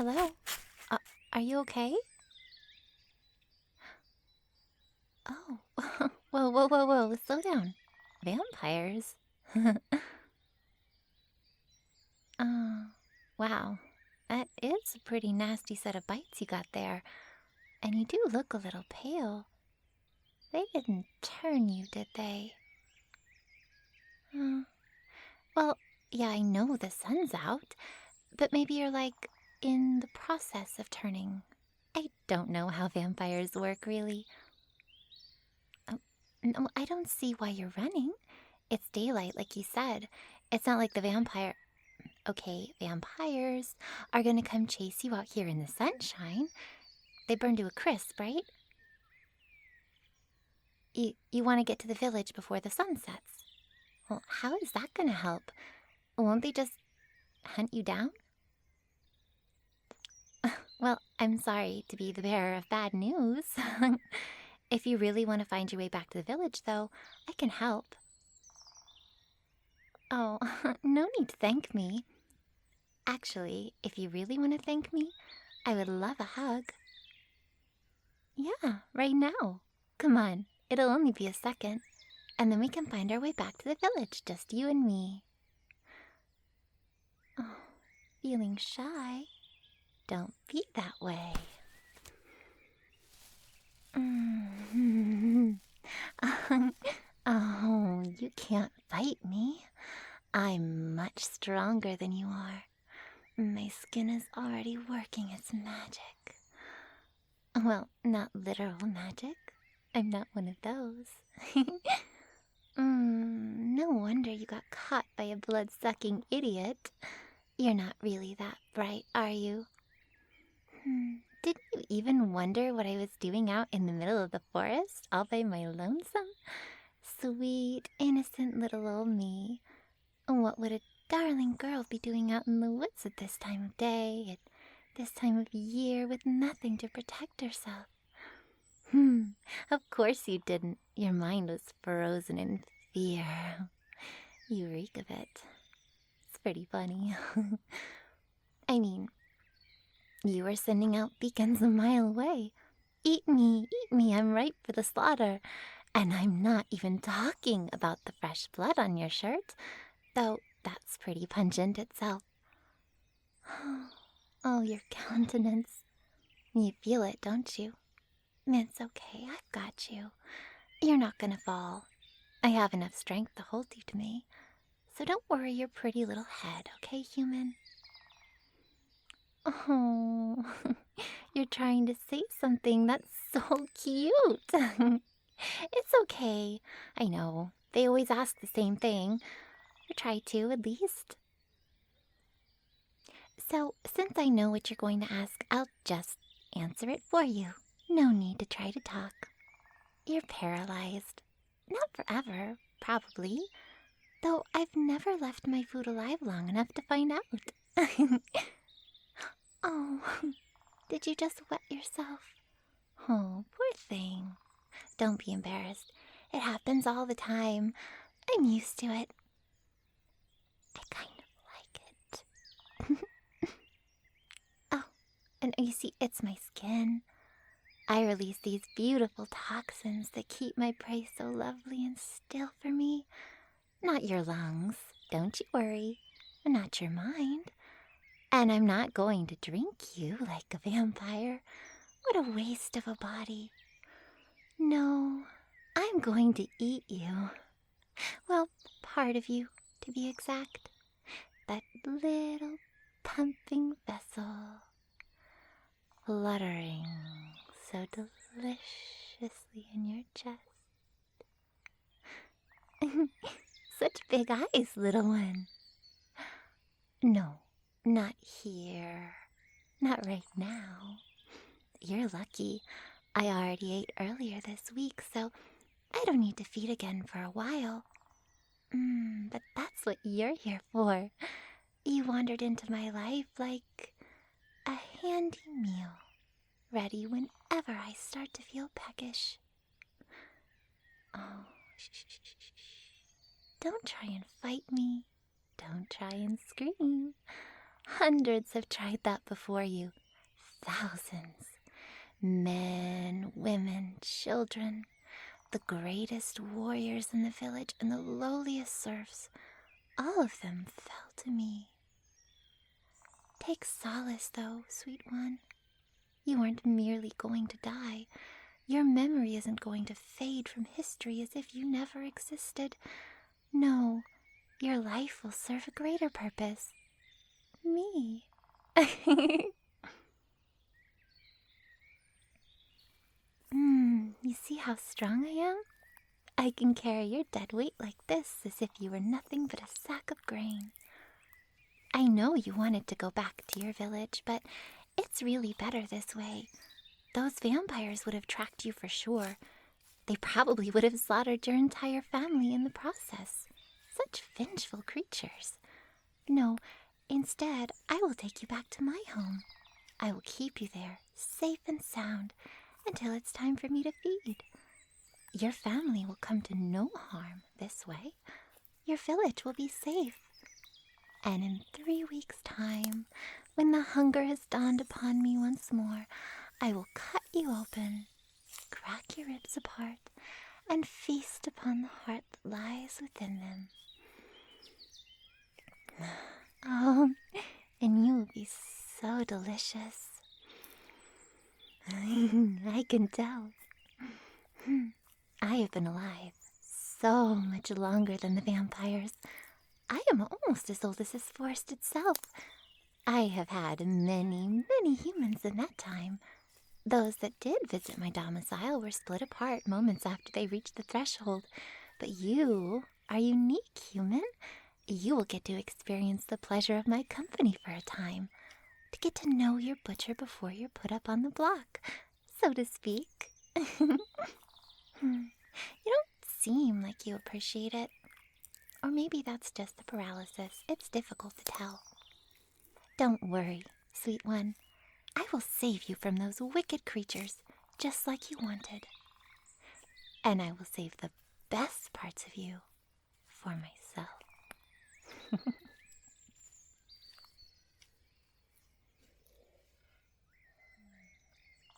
Hello? Uh, are you okay? Oh. Whoa, whoa, whoa, whoa. Slow down. Vampires? Oh, wow. That is a pretty nasty set of bites you got there. And you do look a little pale. They didn't turn you, did they? Uh, well, yeah, I know the sun's out, but maybe you're like in the process of turning. I don't know how vampires work, really. Oh, no, I don't see why you're running. It's daylight, like you said. It's not like the vampire. Okay, vampires are gonna come chase you out here in the sunshine. They burn to a crisp, right? You want to get to the village before the sun sets. Well, how is that gonna help? Won't they just hunt you down? Well, I'm sorry to be the bearer of bad news. If you really want to find your way back to the village, though, I can help. Oh, no need to thank me. Actually, if you really want to thank me, I would love a hug. Yeah, right now. Come on, it'll only be a second, and then we can find our way back to the village, just you and me. Oh, feeling shy? Don't be that way. Oh, you can't fight me. I'm much stronger than you are. My skin is already working its magic. Well, not literal magic. I'm not one of those. No wonder you got caught by a blood-sucking idiot. You're not really that bright, are you? Didn't you even wonder what I was doing out in the middle of the forest, all by my lonesome? Sweet, innocent little old me. What would a darling girl be doing out in the woods at this time of day, at this time of year, with nothing to protect herself? Of course you didn't. Your mind was frozen in fear. You reek of it. It's pretty funny. I mean, you were sending out beacons a mile away. Eat me, I'm ripe for the slaughter. And I'm not even talking about the fresh blood on your shirt, though that's pretty pungent itself. Oh, your countenance. You feel it, don't you? It's okay, I've got you. You're not gonna fall. I have enough strength to hold you to me. So don't worry your pretty little head, okay, human? Oh, you're trying to say something that's so cute. It's okay. I know. They always ask the same thing. Or try to, at least. So, since I know what you're going to ask, I'll just answer it for you. No need to try to talk. You're paralyzed. Not forever, probably. Though I've never left my food alive long enough to find out. Oh, did you just wet yourself? Oh, poor thing. Don't be embarrassed. It happens all the time. I'm used to it. I kind of like it. Oh, and you see, it's my skin. I release these beautiful toxins that keep my prey so lovely and still for me. Not your lungs, don't you worry. Not your mind. And I'm not going to drink you like a vampire. What a waste of a body. No, I'm going to eat you. Well, part of you, to be exact. That little pumping vessel, fluttering so deliciously in your chest. Such big eyes, little one. No, not here. Not right now. You're lucky. I already ate earlier this week, so I don't need to feed again for a while. But that's what you're here for. You wandered into my life like a handy meal, ready whenever I start to feel peckish. Oh, shh. Don't try and fight me. Don't try and scream. Hundreds have tried that before you. Thousands. Men, women, children. The greatest warriors in the village and the lowliest serfs. All of them fell to me. Take solace, though, sweet one. You aren't merely going to die. Your memory isn't going to fade from history as if you never existed. No, your life will serve a greater purpose. Me. You see how strong I am? I can carry your dead weight like this as if you were nothing but a sack of grain. I know you wanted to go back to your village, but it's really better this way. Those vampires would have tracked you for sure. They probably would have slaughtered your entire family in the process. Such vengeful creatures. No, instead, I will take you back to my home. I will keep you there, safe and sound, until it's time for me to feed. Your family will come to no harm this way. Your village will be safe. And in 3 weeks' time, when the hunger has dawned upon me once more, I will cut you open, crack your ribs apart, and feast upon the heart that lies within them. Oh, and you will be so delicious. I can tell. I have been alive so much longer than the vampires. I am almost as old as this forest itself. I have had many, many humans in that time. Those that did visit my domicile were split apart moments after they reached the threshold. But you are unique, human. You will get to experience the pleasure of my company for a time, to get to know your butcher before you're put up on the block, so to speak. You don't seem like you appreciate it. Or maybe that's just the paralysis. It's difficult to tell. Don't worry, sweet one. I will save you from those wicked creatures, just like you wanted. And I will save the best parts of you for myself.